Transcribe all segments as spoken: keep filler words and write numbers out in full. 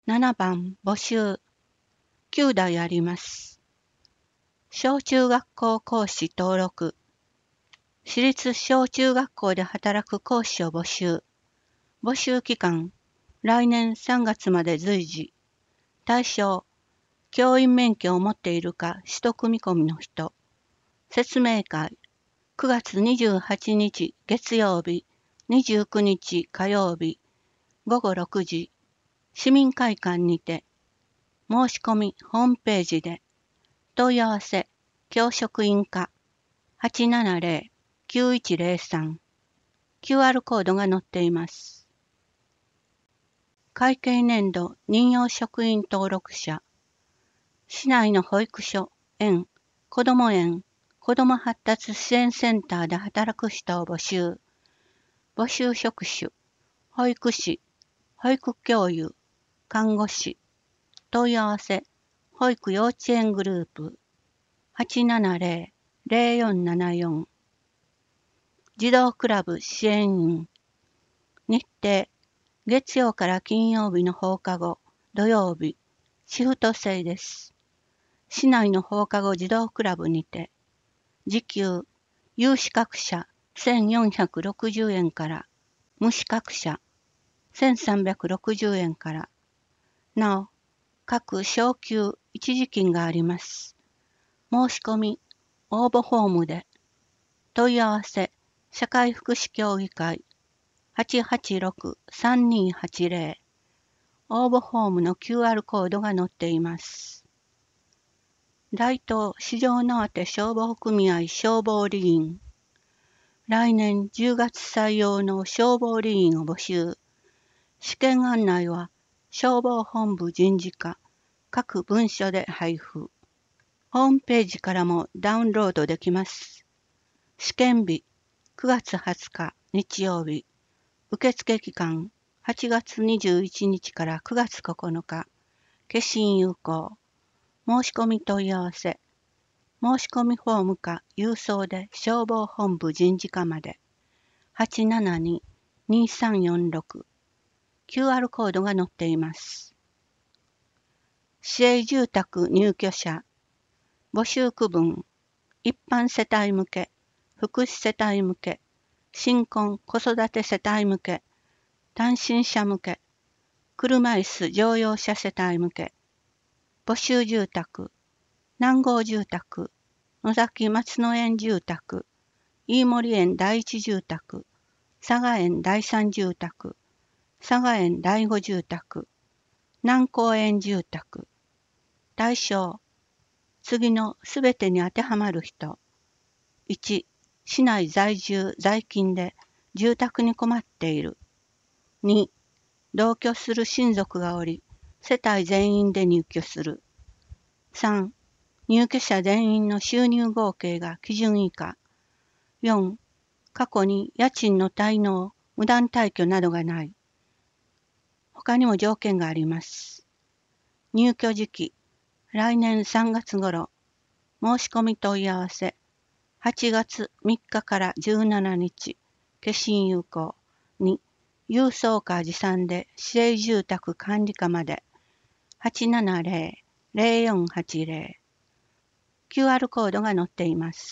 ななばん募集。きゅうだいあります。小中学校講師登録。私立小中学校で働く講師を募集。募集期間、来年さんがつまで随時。対象、教員免許を持っているか取得見込みの人。説明会、くがつにじゅうはちにち月曜日、にじゅうくにち火曜日、ごごろくじ、市民会館にて。申し込みホームページで。問い合わせ、教職員課 はちななぜろ きゅういちぜろさん。キューアール コードが載っています。会計年度任用職員登録者。市内の保育所、園、子ども園、子ども発達支援センターで働く人を募集。募集職種、保育士、保育教諭、看護師。問い合わせ、保育幼稚園グループ はちななぜろ ぜろよんななよん。児童クラブ支援員。日程、月曜から金曜日の放課後、土曜日、シフト制です。市内の放課後児童クラブにて、時給、有資格者せんよんひゃくろくじゅうえんから、無資格者せんさんびゃくろくじゅうえんから、なお、各昇給一時金があります。申し込み、応募フォームで、問い合わせ、社会福祉協議会 はちはちろく さんにはちぜろ。応募フォームの キューアール コードが載っています。大東市場のあて消防組合消防理員。来年じゅうがつ採用の消防理員を募集。試験案内は消防本部人事課各文書で配布。ホームページからもダウンロードできます。試験日くがつはつか日曜日。受付期間はちがつにじゅういちにちからくがつここのか。消印有効。申し込み問い合わせ。申し込みフォームか郵送で消防本部人事課まで。はちななに にさんよんろく。キューアール コードが載っています。市営住宅入居者。募集区分。一般世帯向け、福祉世帯向け、新婚子育て世帯向け、単身者向け、車椅子乗用車世帯向け。募集住宅。南郷住宅、野崎松野園住宅、飯森園第一住宅、佐賀園第三住宅、佐賀園第五住宅、南高園住宅。対象、次のすべてに当てはまる人。いち、市内在住在勤で住宅に困っている。に、同居する親族がおり、世帯全員で入居する。さん、入居者全員の収入合計が基準以下。よん、過去に家賃の滞納、無断退去などがない。他にも条件があります。入居時期、来年さんがつ頃。申し込み問い合わせ、はちがつみっかからじゅうしちにち。消印有効。に、郵送か持参で市営住宅管理課まで。はちななぜろ ぜろよんはちぜろ。キューアール コードが載っています。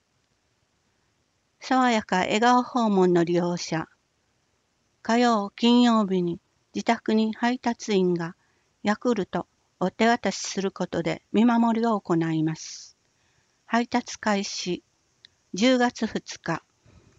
爽やか笑顔訪問の利用者。火曜、金曜日に自宅に配達員がヤクルトを手渡しすることで見守りを行います。配達開始じゅうがつふつか。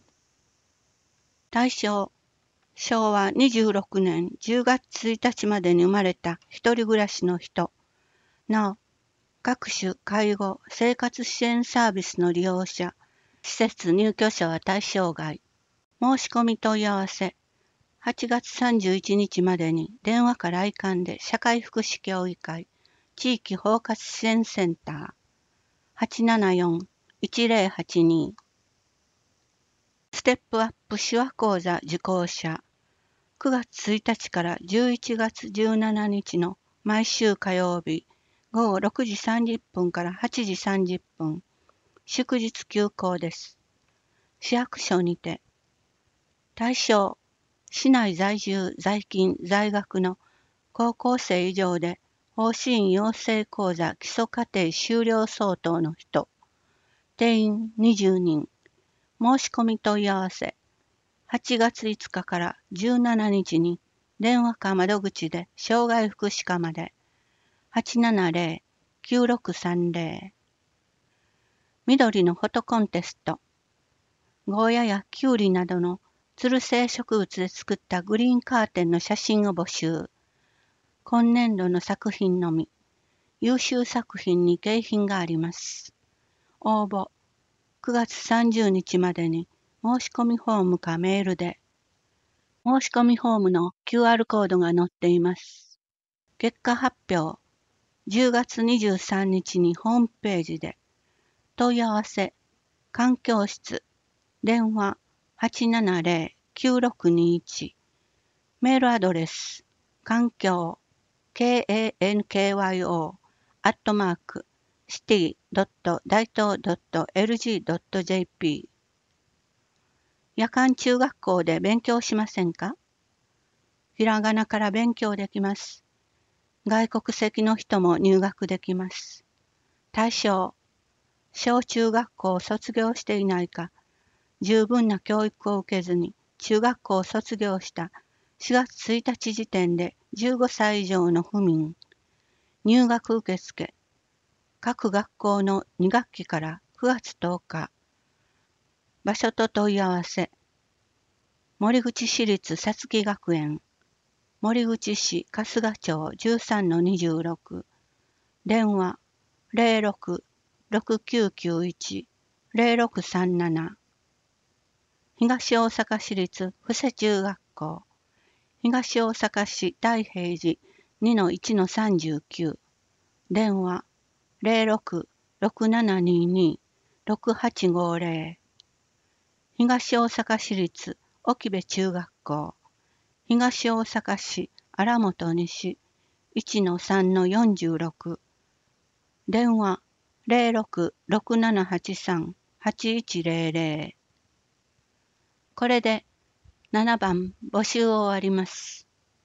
対象、しょうわにじゅうろくねんじゅうがつついたちまでに生まれた一人暮らしの人。なお、各種介護・生活支援サービスの利用者、施設入居者は対象外。申し込み問い合わせ、はちがつさんじゅういちにちまでに電話か来館で社会福祉協議会、地域包括支援センター、はちななよん いちぜろはちに。ステップアップ手話講座受講者、くがつついたちからじゅういちがつじゅうしちにちの毎週火曜日、ごごろくじさんじゅっぷんからはちじさんじゅっぷん、祝日休校です。市役所にて。対象、市内在住、在勤、在学の高校生以上で往診養成講座基礎課程修了相当の人、定員にじゅうにん、申し込み問い合わせ、はちがついつかからじゅうしちにちに電話か窓口で障害福祉課まで、はちななゼロ きゅうろくさんゼロ。緑のフォトコンテスト、ゴーヤやキュウリなどのつる性植物で作ったグリーンカーテンの写真を募集。今年度の作品のみ、優秀作品に景品があります。応募、くがつさんじゅうにちまでに申し込みフォームかメールで。申し込みフォームの キューアール コードが載っています。結果発表、じゅうがつにじゅうさんにちにホームページで。問い合わせ、環境室、電話 はちななゼロ きゅうろくにいち、メールアドレス、環境、kankyo、アットマーク、シティ ドット 大東 ドット エルジー ドット ジェーピー。夜間中学校で勉強しませんか？ひらがなから勉強できます。外国籍の人も入学できます。対象、小中学校を卒業していないか、十分な教育を受けずに中学校を卒業したしがつついたち時点でじゅうごさい以上の府民。入学受付、各学校のに学期からくがつとおか。場所と問い合わせ、森口市立さつき学園、森口市春日町 じゅうさんのにじゅうろく、電話 ゼロろく ろくきゅうきゅういち ゼロろくさんなな。東大阪市立布施中学校、東大阪市太平寺 にのいちのさんじゅうきゅう、電話 ゼロろく ろくななにに ろくはちごゼロ。東大阪市立沖部中学校、東大阪市荒本西 いちのさんのよんじゅうろく、電話 ゼロろく ろくななはちさん はちいちゼロゼロ。これでななばん募集を終わります。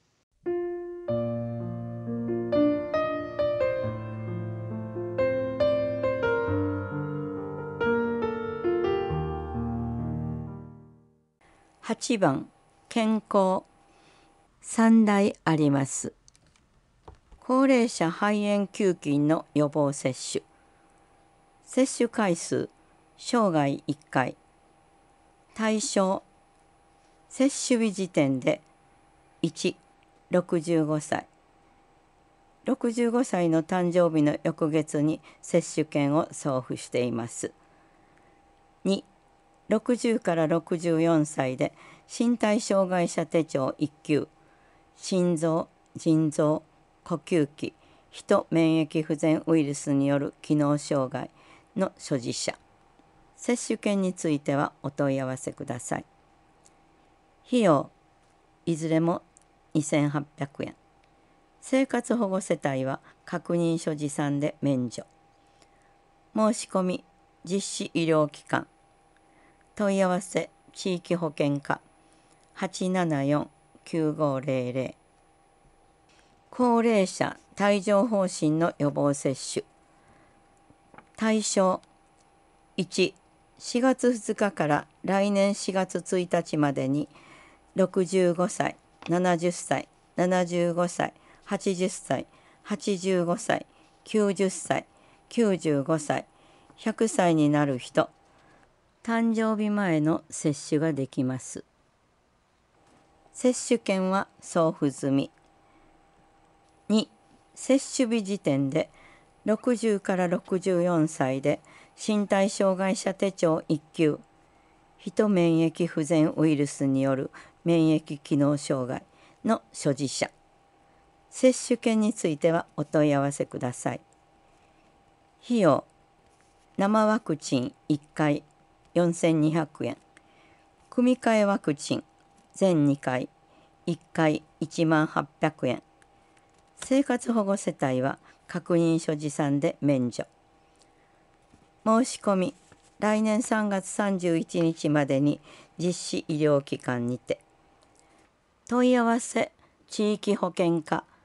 はちばん、健康。さんだいあります。高齢者肺炎球菌の予防接種。接種回数、生涯いっかい。対象、接種日時点でいち、ろくじゅうごさい。ろくじゅうごさいの誕生日の翌月に接種券を送付しています。に、ろくじゅうからろくじゅうよんさいで身体障害者手帳いっきゅう、心臓、腎臓、呼吸器、人免疫不全ウイルスによる機能障害の所持者。接種券についてはお問い合わせください。費用、いずれもにせんはっぴゃくえん。生活保護世帯は確認書持参で免除。申し込み、実施医療機関。問い合わせ、地域保健課 はちななよん きゅうごゼロゼロ。高齢者帯状疱疹の予防接種。対象、いち、しがつふつかから来年しがつついたちまでにろくじゅうごさい、ななじゅっさい、ななじゅうごさい、はちじゅっさい、はちじゅうごさい、きゅうじゅっさい、きゅうじゅうごさい、ひゃくさいになる人、誕生日前の接種ができます。接種券は送付済み。に、接種日時点でろくじゅうからろくじゅうよんさいで身体障害者手帳いっきゅう、人免疫不全ウイルスによる免疫機能障害の所持者。接種券についてはお問い合わせください。費用、生ワクチンいっかいよんせんにひゃくえん。組み換えワクチン全にかいいっかいいちまんはっぴゃくえん。生活保護世帯は確認書持参で免除。申し込み、来年さんがつさんじゅういちにちまでに実施医療機関にて。問い合わせ、地域保健課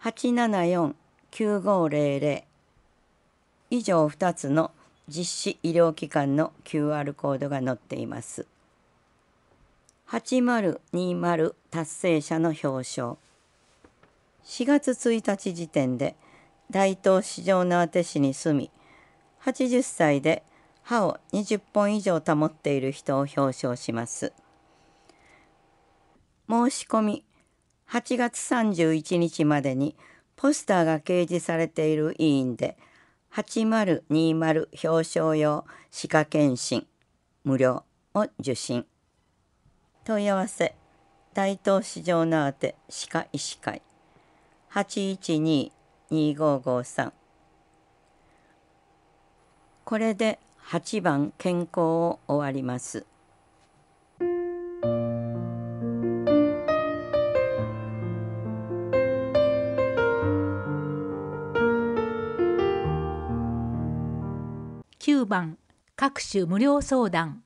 はちななよん きゅうごぜろぜろ以上ふたつの実施医療機関の キューアール コードが載っています。はちまるにまる達成者の表彰。しがつついたち時点で大東市場の宛市に住み、はちじゅっさいで歯をにじゅっぽん以上保っている人を表彰します。申し込みはちがつさんじゅういちにちまでにポスターが掲示されている委員ではちまるにまる表彰用歯科検診無料を受診。問い合わせ大東市場の宛歯科医師会 はちいちに にごごさん。これではちばん健康を終わります。 きゅうばん各種無料相談。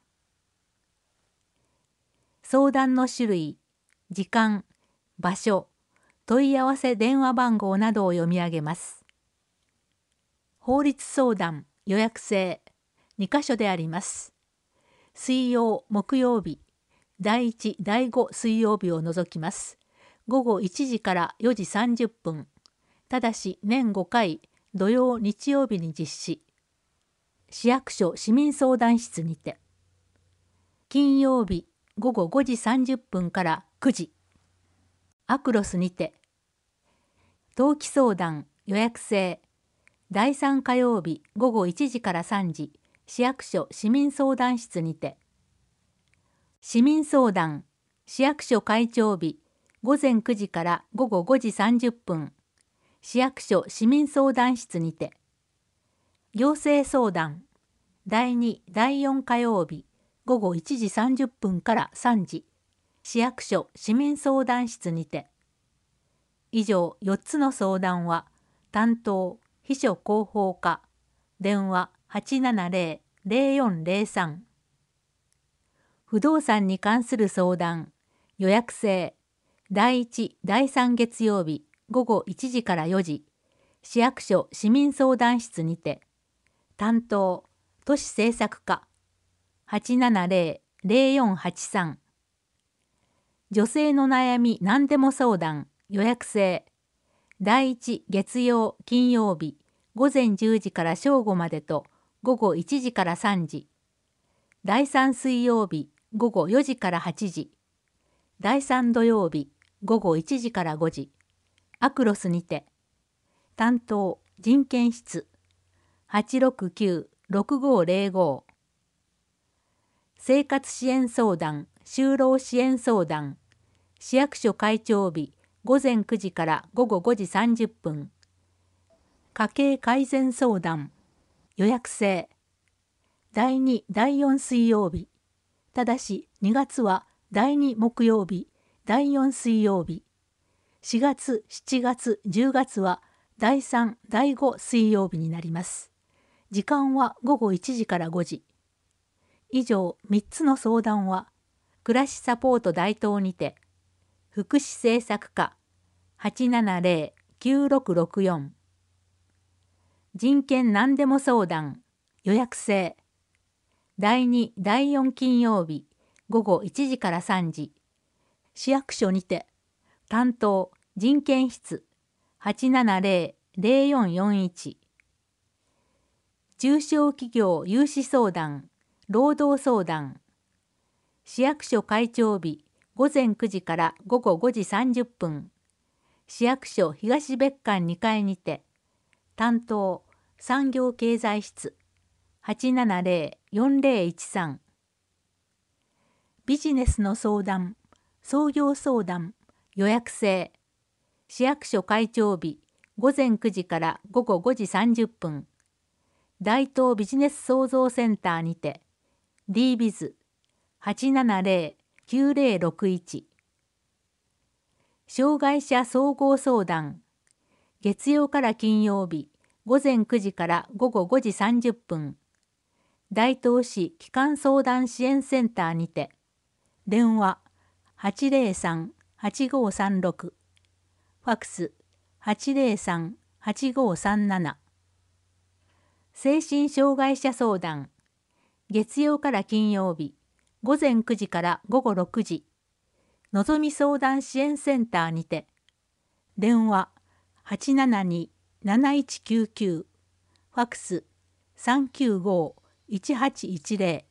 相談の種類、時間、場所、問い合わせ電話番号などを読み上げます。法律相談予約制にかしょであります。水曜、木曜日、だいいち、だいご水曜日を除きます。ごごいちじからよじさんじゅっぷん。ただし年ごかい、土曜、日曜日に実施。市役所市民相談室にて。金曜日ごごごじさんじゅっぷんからくじ。アクロスにて。登記相談予約制。だいさん火曜日ごごいちじからさんじ。市役所市民相談室にて。市民相談市役所会長日ごぜんくじからごごごじさんじゅっぷん。市役所市民相談室にて。行政相談だいに、だいよん火曜日ごごいちじさんじゅっぷんからさんじ。市役所市民相談室にて。以上よっつの相談は担当秘書広報課電話 はちななぜろ ぜろよんぜろさん。不動産に関する相談予約制だいいち、だいさん月曜日ごごいちじからよじ。市役所市民相談室にて。担当都市政策課 はちななぜろ ぜろよんはちさん。女性の悩み何でも相談予約制だいいち月曜金曜日ごぜんじゅうじから正午までとごごいちじからさんじ。だいさん水曜日ごごよじからはちじ。だいさん土曜日ごごいちじからごじ。アクロスにて。担当人権室 はちろくきゅう ろくごぜろご。生活支援相談就労支援相談市役所会長日ごぜんくじからごごごじさんじゅっぷん。家計改善相談予約制だいに、だいよん水曜日。ただしにがつはだいに木曜日、だいよん水曜日。しがつ、しちがつ、じゅうがつはだいさん、だいご水曜日になります。時間はごごいちじからごじ。以上みっつの相談は暮らしサポート大東にて福祉政策課 はちななぜろ きゅうろくろくよん。人権何でも相談予約制だいに、だいよん金曜日ごごいちじからさんじ。市役所にて。担当人権室 はちななぜろ ぜろよんよんいち。中小企業融資相談労働相談市役所会長日ごぜんくじからごごごじさんじゅっぷん。市役所東別館にかいにて。担当産業経済室 はちななぜろ よんぜろいちさん。ビジネスの相談創業相談予約制市役所会長日ごぜんくじからごごごじさんじゅっぷん。大東ビジネス創造センターにて ディービズ はちななぜろ きゅうぜろろくいち。障害者総合相談月曜から金曜日ごぜんくじからごごごじさんじゅっぷん。大東市基幹相談支援センターにて電話 はちぜろさん はちごさんろく。ファックスはちゼロさん はちごさんなな。精神障害者相談、月曜から金曜日、午前くじから午後ろくじ、のぞみ相談支援センターにて、電話 はちななに なないちきゅうきゅう、ファックス さんきゅうご いちはちいちゼ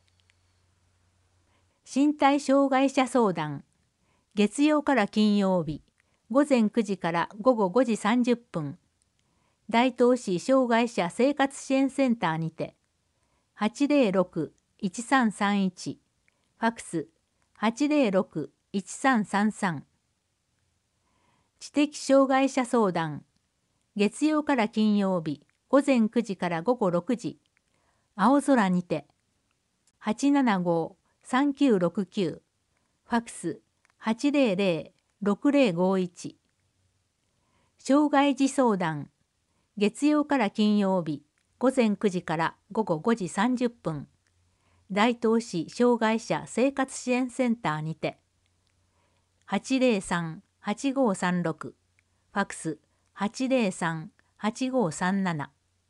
ロ。身体障害者相談、月曜から金曜日、午前くじから午後ごじさんじゅっぷん、大東市障害者生活支援センターにて、はちゼロろく いちさんさんいち、ファックス はちゼロろく いちさんさんさん。知的障害者相談、月曜から金曜日、午前くじから午後ろくじ、青空にて、はちななご さんきゅうろくきゅう、ファックス はちゼロゼロ ろくゼロごいち。障害児相談、月曜から金曜日、午前くじから午後ごじさんじゅっぷん、大東市障害者生活支援センターにて、はちゼロさん はちごさんろく、ファックス はちゼロさん はちごさんなな。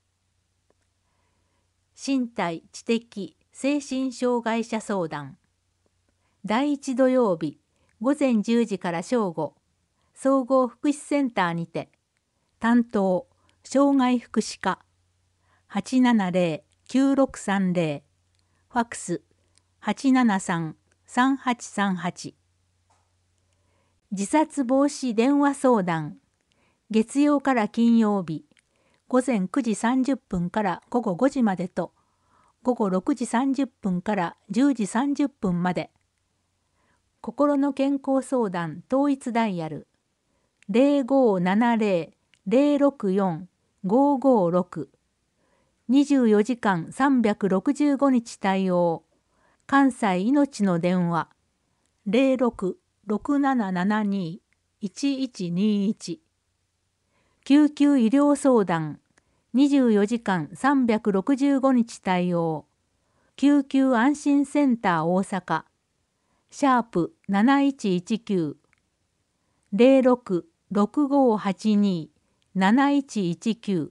身体知的精神障害者相談、第一土曜日、午前じゅうじから正午、総合福祉センターにて、担当障害福祉課 はちななゼロ きゅうろくさんゼロ、ファックス はちななさん さんはちさんはち。自殺防止電話相談、月曜から金曜日、午前くじさんじゅっぷんから午後ごじまでと、午後ろくじさんじゅっぷんからじゅうじさんじゅっぷんまで。心の健康相談統一ダイヤルゼロごななゼロ ゼロろくよん ごごろく。にじゅうよじかんさんびゃくろくじゅうごにち対応。関西いのちの電話ゼロろく ろくななななに いちいちにいち。救急医療相談にじゅうよじかんさんびゃくろくじゅうごにち対応。救急安心センター大阪シャープなないちいちきゅう ゼロろく ろくごはちに なないちいちきゅう。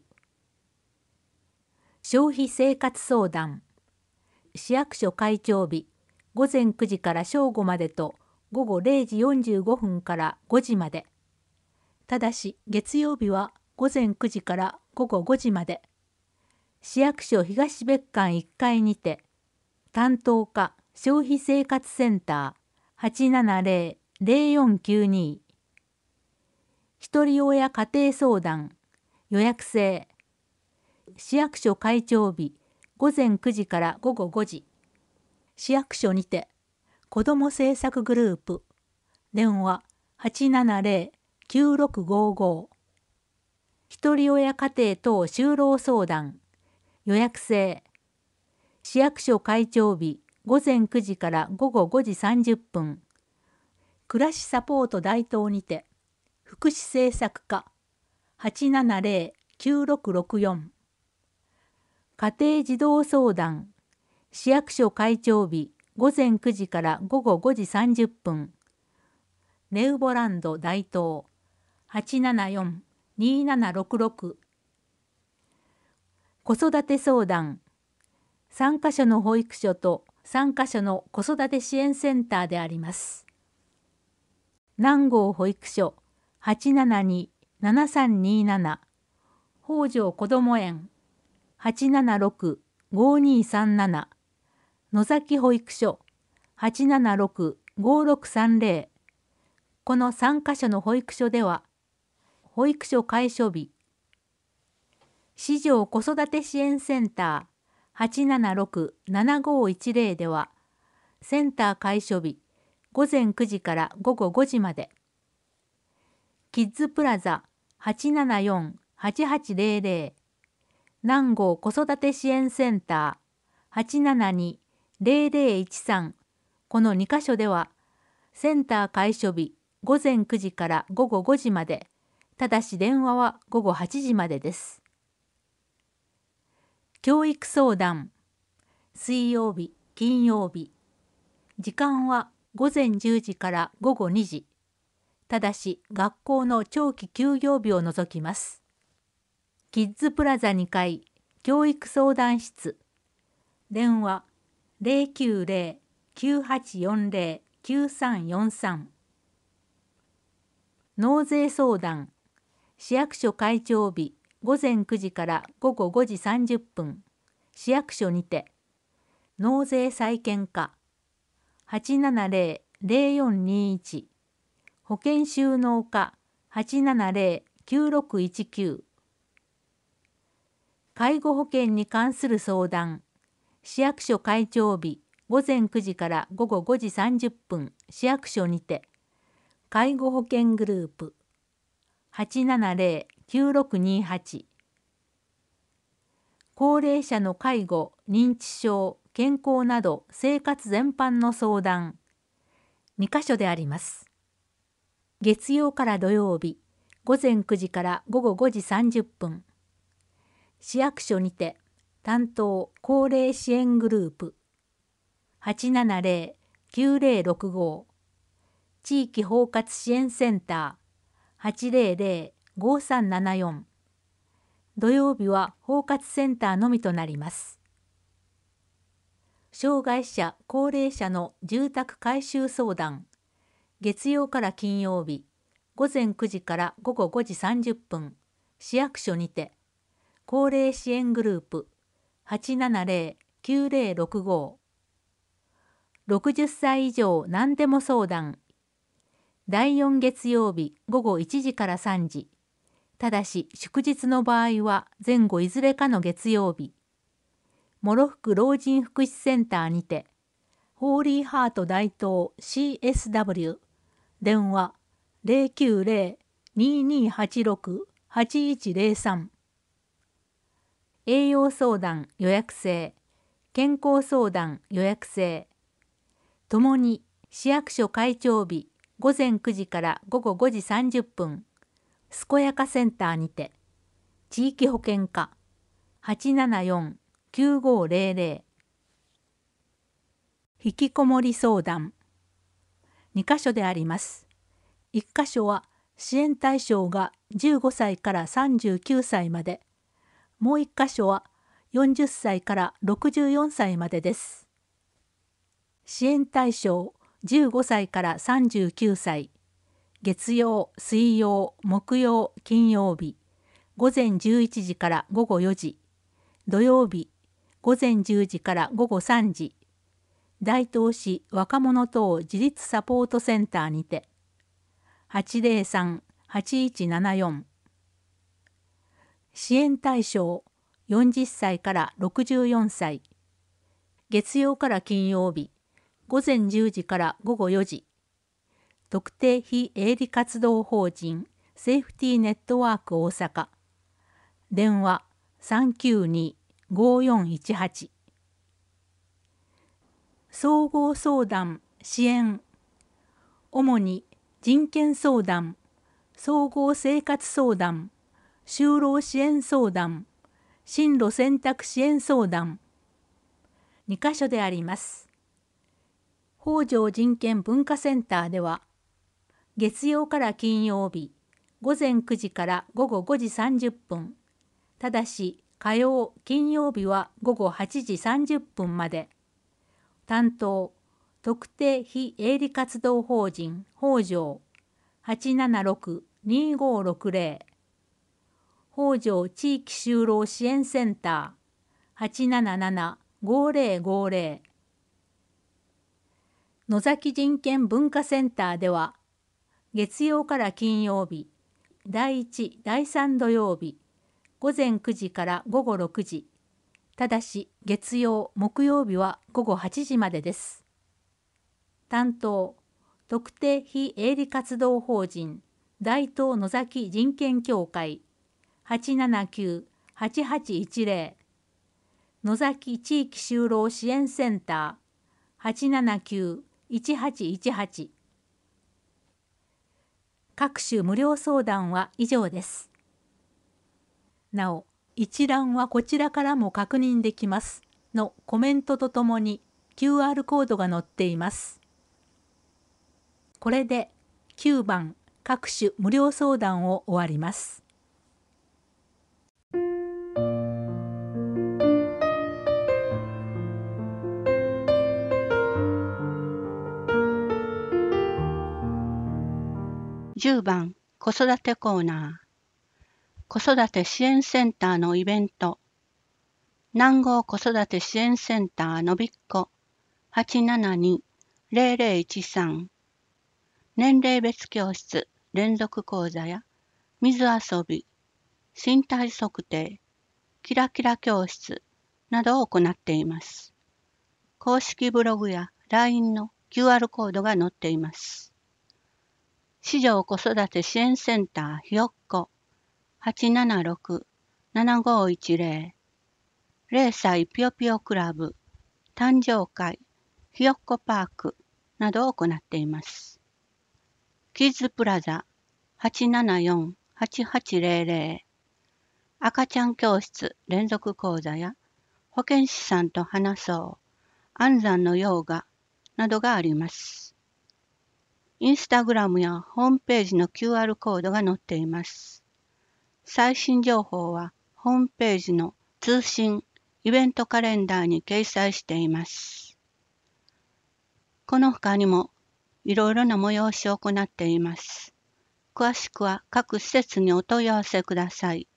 消費生活相談、市役所開庁日、午前くじから正午までと午後れいじよんじゅうごふんからごじまで。ただし月曜日は午前くじから午後ごじまで。市役所東別館いっかいにて、担当課消費生活センター はちななゼロ ゼロよんきゅうに。ひとり親家庭相談、予約制。市役所開庁日、午前くじから午後ごじ。市役所にて、子ども政策グループ、電話 はちななゼロ きゅうろくごご。ひとり親家庭等就労相談、予約制。市役所開庁日、午前くじから午後ごじさんじゅっぷん。暮らしサポート大東にて、福祉政策課 はちななゼロ きゅうろくろくよん。家庭児童相談、市役所開庁日、午前くじから午後ごじさんじゅっぷん。ネウボランド大東 はちななよん にななろくろく。子育て相談、さんかしょの保育所とさんかしょの子育て支援センターであります。南郷保育所 はちななに ななさんになな、北条こども園 はちななろく ごにさんなな、野崎保育所 はちななろく ごろくさんゼロ。このさんかしょの保育所では、保育所開所日、市場子育て支援センター はちななろく ななごいちゼロでは、センター開所日、午前くじから午後ごじまで。キッズプラザ はちななよん はちはちゼロゼロ、南郷子育て支援センター はちななに ゼロゼロいちさん。このにかしょでは、センター開所日、午前くじから午後ごじまで、ただし電話は午後はちじまでです。教育相談、水曜日、金曜日。時間は午前じゅうじから午後にじ。 ただし学校の長期休業日を除きます。キッズプラザにかい教育相談室、電話 ゼロきゅうゼロ きゅうはちよんゼロ きゅうさんよんさん。納税相談、市役所開庁日ごぜんくじからごごごじさんじゅっぷん、市役所にて、納税債権課 はちななゼロ ゼロよんにいち、保険収納課 はちななゼロ きゅうろくいちきゅう。介護保険に関する相談、市役所開庁日ごぜんくじからごごごじさんじゅっぷん、市役所にて、介護保険グループ はちななゼロ きゅうろくにはち。高齢者の介護、認知症、健康など生活全般の相談、にかしょであります。月曜から土曜日、ごぜんくじからごごごじさんじゅっぷん。市役所にて、担当高齢支援グループ はちななゼロ きゅうゼロろくご、地域包括支援センター はちゼロゼロ ごさんななよん。土曜日は包括センターのみとなります。障害者・高齢者の住宅改修相談、月曜から金曜日、ごぜんくじからごごごじさんじゅっぷん、市役所にて、高齢支援グループ はちななゼロ きゅうゼロろくご。ろくじゅっさい以上何でも相談、だいよん月曜日ごごいちじからさんじ、ただし祝日の場合は前後いずれかの月曜日、諸福老人福祉センターにて、ホーリーハート大東 シーエスダブリュー、電話 ゼロきゅうゼロ にーにーはちろく はちいちゼロさん。栄養相談予約制、健康相談予約制、ともに市役所開庁日ごぜんくじからごごごじさんじゅっぷん、健やかセンターにて、地域保険課 はちななよん きゅうごゼロゼロ。引きこもり相談、にかしょであります。いっかしょは支援対象がじゅうごさいからさんじゅうきゅうさいまで、もういっかしょはよんじゅっさいからろくじゅうよんさいまでです。支援対象じゅうごさいからさんじゅうきゅうさい、月曜、水曜、木曜、金曜日、ごぜんじゅういちじからごごよじ、土曜日、ごぜんじゅうじからごごさんじ、大東市若者等自立サポートセンターにて、はちゼロさん はちいちななよん。支援対象よんじゅっさいからろくじゅうよんさい、月曜から金曜日、ごぜんじゅうじからごごよじ、特定非営利活動法人セーフティーネットワーク大阪、電話 さんきゅうに ごよんいちはち。総合相談支援、主に人権相談、総合生活相談、就労支援相談、進路選択支援相談、にかしょであります。北条人権文化センターでは、月曜から金曜日、ごぜんくじからごごごじさんじゅっぷん、ただし火曜、金曜日はごごはちじさんじゅっぷんまで、担当、特定非営利活動法人北条 はちななろく にーごろくゼロ、北条地域就労支援センター はちなななな ごゼロごゼロ。野崎人権文化センターでは、月曜から金曜日、だいいち、だいさん土曜日、ごぜんくじからごごろくじ、ただし月曜、木曜日はごごはちじまでです。担当、特定非営利活動法人大東野崎人権協会 はちななきゅう はちはちいちゼロ、野崎地域就労支援センター はちななきゅう いちはちいちはち。各種無料相談は以上です。なお、一覧はこちらからも確認できますのコメントとともに キューアール コードが載っています。これできゅうばん各種無料相談を終わります。 じゅうばん子育てコーナー。子育て支援センターのイベント。南郷子育て支援センターのびっこ はちななに ゼロゼロいちさん。年齢別教室連続講座や水遊び、身体測定、キラキラ教室などを行っています。公式ブログや ライン の キューアール コードが載っています。市場子育て支援センターひよっこ はちななろく ななごいちゼロ、れいさいぴよぴよクラブ、誕生会、ひよっこパークなどを行っています。キッズプラザ はちななよん はちはちゼロゼロ、赤ちゃん教室連続講座や保健師さんと話そう、安産のヨガなどがあります。インスタグラムやホームページの キューアール コードが載っています。最新情報はホームページの通信イベントカレンダーに掲載しています。この他にもいろいろな催しを行っています。詳しくは各施設にお問い合わせください。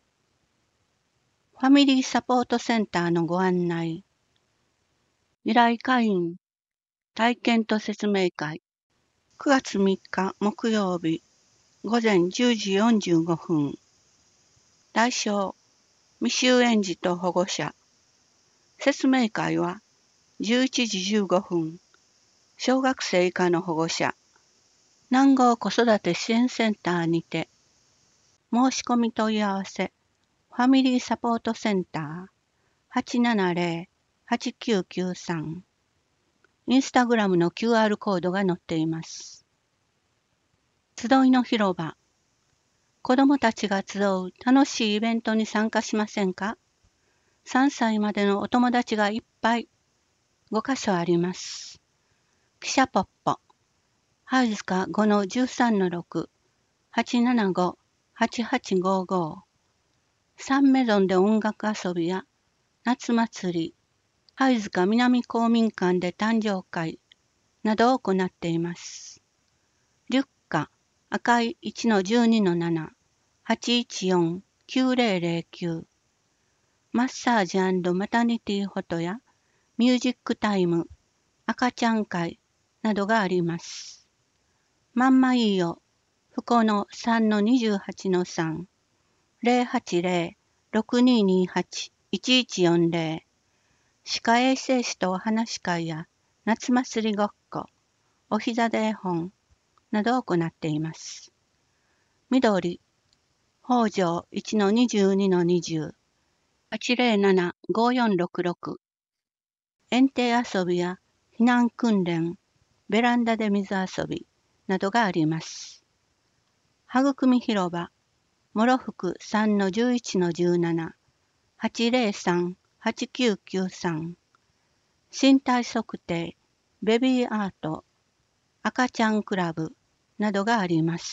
ファミリーサポートセンターのご案内。依頼会員体験と説明会。くがつみっか木曜日午前じゅうじよんじゅうごふん。対象未就園児と保護者。説明会はじゅういちじじゅうごふん。小学生以下の保護者。南郷子育て支援センターにて。申し込み問い合わせ。ファミリーサポートセンター はちななゼロ はちきゅうきゅうさん。インスタグラムの キューアール コードが載っています。集いの広場。子どもたちが集う楽しいイベントに参加しませんか？さんさいまでのお友達がいっぱい。ごかしょあります。記者ポッポ。はいずか ごのじゅうさんのろく、はちななご はちはちごご。サンメゾンで音楽遊びや夏祭り、はいずか南公民館で誕生会などを行っています。リュッカ赤い いちのじゅうにのなな、はちいちよん きゅうゼロゼロきゅう。マッサージ&マタニティフォトやミュージックタイム、赤ちゃん会などがあります。まんまいいよ、ふこの さんのにじゅうはちのさん、ゼロはちゼロ ろくにーにーはち いちいちよんゼロ。歯科衛生士とお話し会や夏祭りごっこ、お膝で絵本などを行っています。緑、北条 いちのにじゅうにのにじゅう、はちゼロなな ごよんろくろく。園庭遊びや避難訓練、ベランダで水遊びなどがあります。育み広場、もろふく さんのじゅういちのじゅうなな、はちゼロさん はちきゅうきゅうさん。身体測定、ベビーアート、赤ちゃんクラブなどがあります。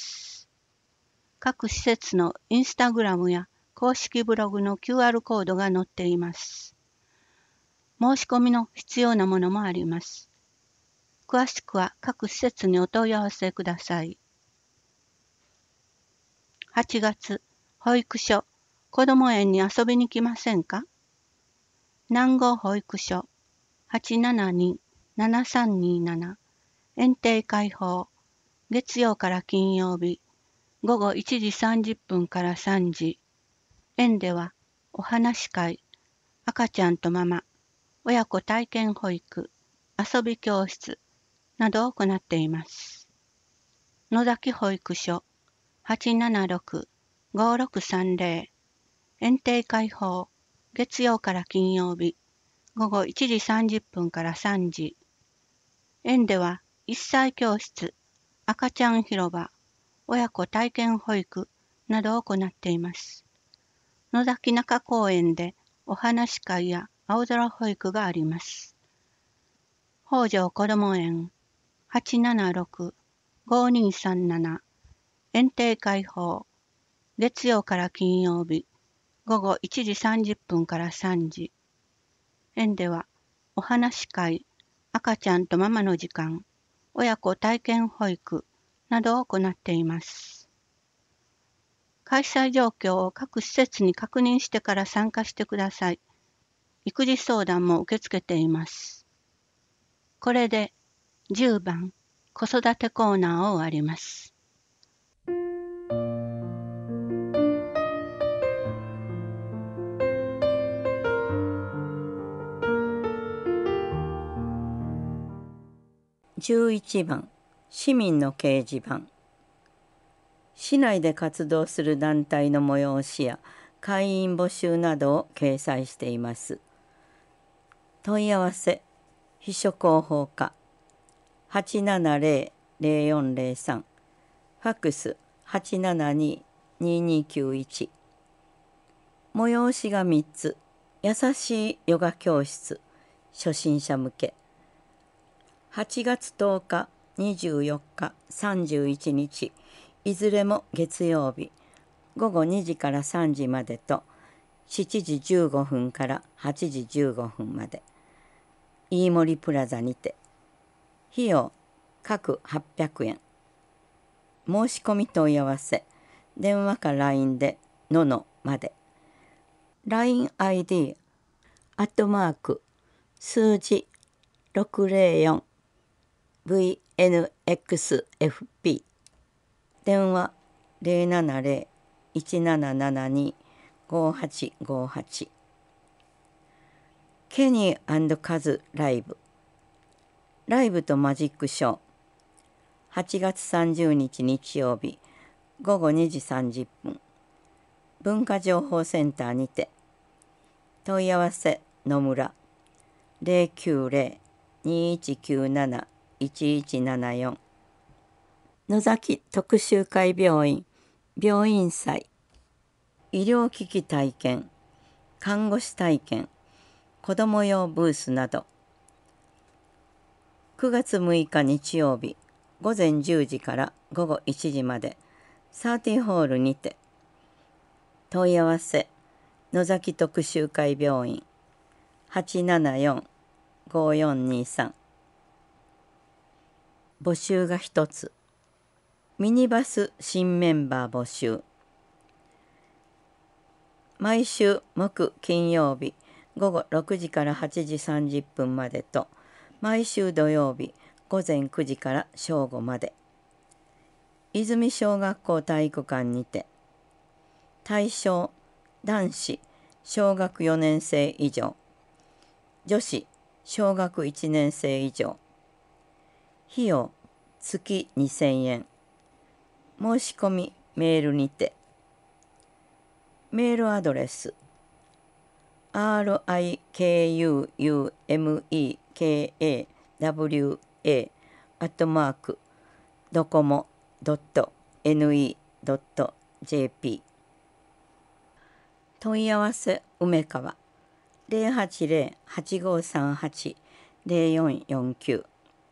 各施設のインスタグラムや公式ブログの キューアール コードが載っています。申し込みの必要なものもあります。詳しくは各施設にお問い合わせください。はちがつ、保育所、こども園に遊びに来ませんか？南郷保育所 はちななに ななさんにーなな。園庭開放、月曜から金曜日、ごごいちじさんじゅっぷんからさんじ。園ではお話し会、赤ちゃんとママ、親子体験保育、遊び教室などを行っています。野崎保育所 はちななろく ごろくさんゼロ。園庭開放、月曜から金曜日、ごごいちじさんじゅっぷんからさんじ。園ではいっさい教室、赤ちゃん広場、親子体験保育などを行っています。野崎中公園でお話し会や青空保育があります。北条こども園 はちななろく ごにーさんなな園庭開放、月曜から金曜日、午後いちじさんじゅっぷんからさんじ。園では、お話し会、赤ちゃんとママの時間、親子体験保育などを行っています。開催状況を各施設に確認してから参加してください。育児相談も受け付けています。これでじゅうばん子育てコーナーを終わります。 じゅういちばん市民の掲示板。市内で活動する団体の催しや会員募集などを掲載しています。問い合わせ秘書広報課 はちななゼロ ゼロよんゼロさん、ファックス はちななに にーにーきゅういち。催しがみっつ。優しいヨガ教室初心者向け。はちがつとおか、にじゅうよっか、さんじゅういちにち、いずれも月曜日、ごごにじからさんじまでと、しちじじゅうごふんからはちじじゅうごふんまで。飯森プラザにて。費用、各はっぴゃくえん。申し込み問い合わせ、電話か ライン で、ののまで。ライン アイディー、アットマーク、数字ろくゼロよん、ブイエヌエックスエフピー。電話ゼロななゼロ いちななななに ごはちごはち。ケニー&カズライブ。ライブとマジックショー。はちがつさんじゅうにち日曜日、ごごにじさんじゅっぷん。文化情報センターにて。問い合わせ野村ゼロきゅうゼロ にいちきゅうなな いちいちななよん。野崎徳洲会病院病院祭。医療機器体験、看護師体験、子ども用ブースなど。くがつむいか日曜日、ごぜんじゅうじからごごいちじまで、サーティホールにて。問い合わせ、野崎徳洲会病院、はちななよん ごよんにさん。募集がひとつ。ミニバス新メンバー募集。毎週木金曜日ごごろくじからはちじさんじゅっぷんまでと、毎週土曜日ごぜんくじから正午まで。泉小学校体育館にて。対象男子小学よねんせい以上、女子小学いちねんせい以上。費用月にせんえん。申し込みメールにて。メールアドレス アールアイケーユーユーエムイーケーエーダブリューエー アットマークドコモドットエヌイードットジェーピー。問い合わせ梅川ゼロはちゼロ はちごさんはち ゼロよんよんきゅう。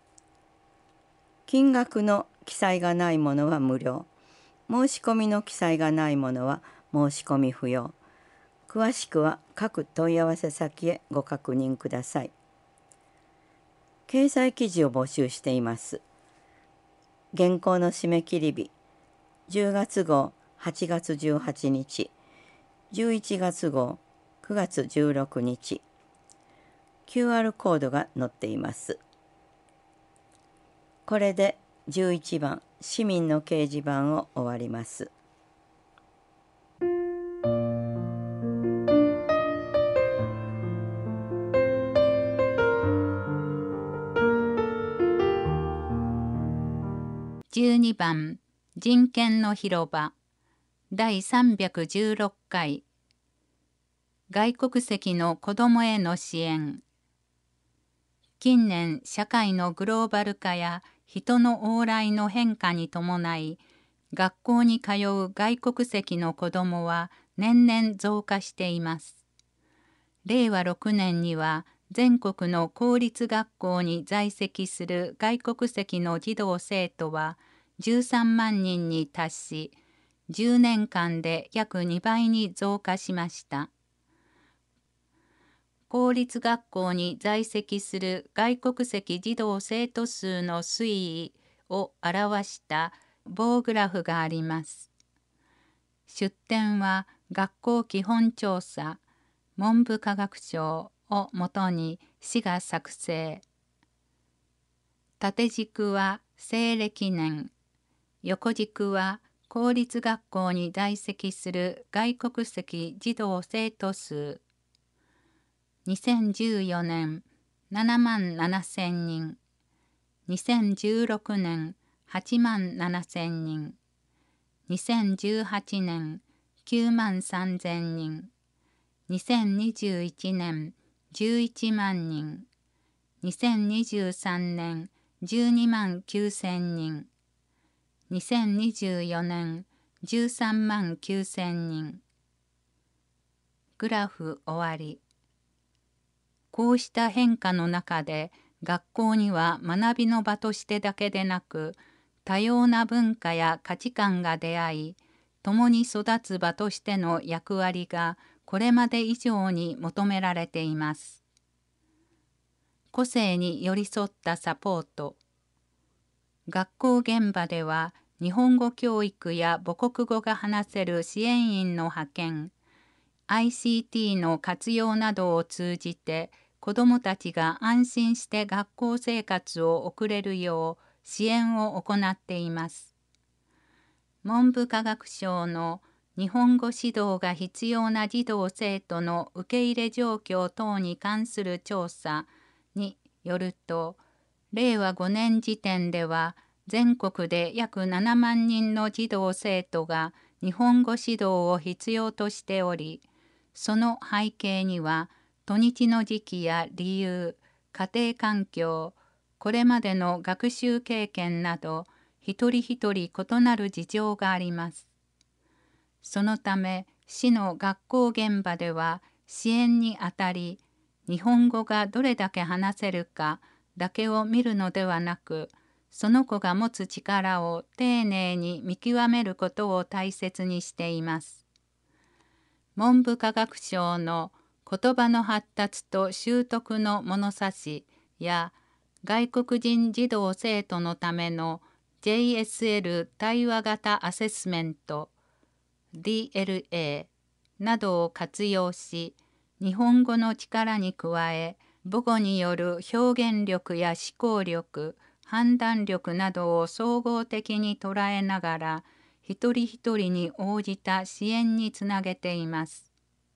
金額の記載がないものは無料。申し込みの記載がないものは申し込み不要。詳しくは各問い合わせ先へご確認ください。掲載記事を募集しています。原稿の締め切り日、じゅうがつ号はちがつじゅうはちにち、じゅういちがつ号くがつじゅうろくにち。キューアール コードが載っています。これでじゅういちばん市民の掲示板を終わります。 じゅうにばん人権の広場だいさんびゃくじゅうろっかい外国籍の子どもへの支援。近年社会のグローバル化や人の往来の変化に伴い、学校に通う外国籍の子どもは年々増加しています。れいわろくねんには全国の公立学校に在籍する外国籍の児童生徒はじゅうさんまんにんに達し、じゅうねんかんで約にばいに増加しました。公立学校に在籍する外国籍児童生徒数の推移を表した棒グラフがあります。出典は学校基本調査、文部科学省をもとに市が作成。縦軸は西暦年、横軸は公立学校に在籍する外国籍児童生徒数。にせんじゅうよねんななまんななせんにん、にせんじゅうろくねんはちまんななせんにん、にせんじゅうはちねんきゅうまんさんぜんにん、にせんにじゅういちねんじゅういちまんにん、にせんにじゅうさんねんじゅうにまんきゅうせんにん、にせんにじゅうよねんじゅうさんまんきゅうせんにん。グラフ終わり。こうした変化の中で学校には学びの場としてだけでなく多様な文化や価値観が出会い共に育つ場としての役割がこれまで以上に求められています。個性に寄り添ったサポート。学校現場では日本語教育や母国語が話せる支援員の派遣、アイシーティー の活用などを通じて子どもたちが安心して学校生活を送れるよう支援を行っています。文部科学省の日本語指導が必要な児童生徒の受け入れ状況等に関する調査によると、れいわごねん時点では全国で約ななまんにんの児童生徒が日本語指導を必要としており、その背景には土日の時期や理由、家庭環境、これまでの学習経験など一人一人異なる事情があります。そのため市の学校現場では支援にあたり、日本語がどれだけ話せるかだけを見るのではなく、その子が持つ力を丁寧に見極めることを大切にしています。文部科学省の言葉の発達と習得の物差しや外国人児童生徒のための ジェイエスエル 対話型アセスメント ディーエルエー などを活用し、日本語の力に加え母語による表現力や思考力、判断力などを総合的に捉えながら一人一人に応じた支援につなげています。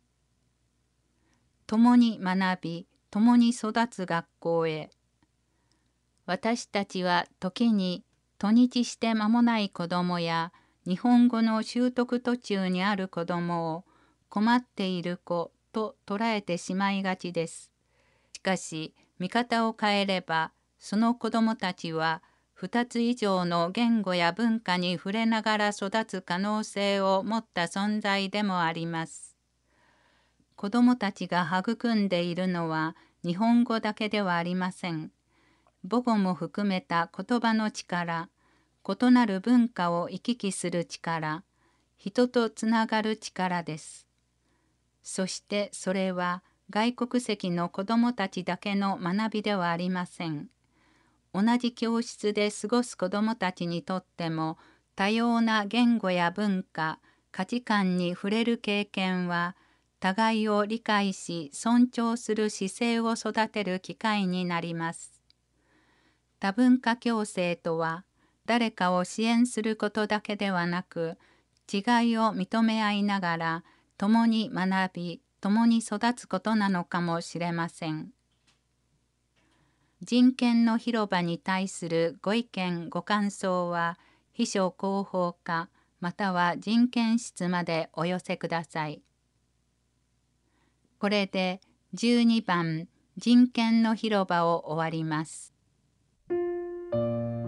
共に学び、共に育つ学校へ。私たちは時にと日して間もない子どもや日本語の習得途中にある子どもを困っている子と捉えてしまいがちです。しかし見方を変えれば、その子どもたちはふたつ以上の言語や文化に触れながら育つ可能性を持った存在でもあります。子どもたちが育んでいるのは日本語だけではありません。母語も含めた言葉の力、異なる文化を行き来する力、人とつながる力です。そしてそれは外国籍の子どもたちだけの学びではありません。同じ教室で過ごす子どもたちにとっても多様な言語や文化、価値観に触れる経験は互いを理解し尊重する姿勢を育てる機会になります。多文化共生とは誰かを支援することだけではなく、違いを認め合いながら共に学び、共に育つことなのかもしれません。人権の広場に対するご意見ご感想は秘書広報課または人権室までお寄せください。これでじゅうにばん人権の広場を終わります。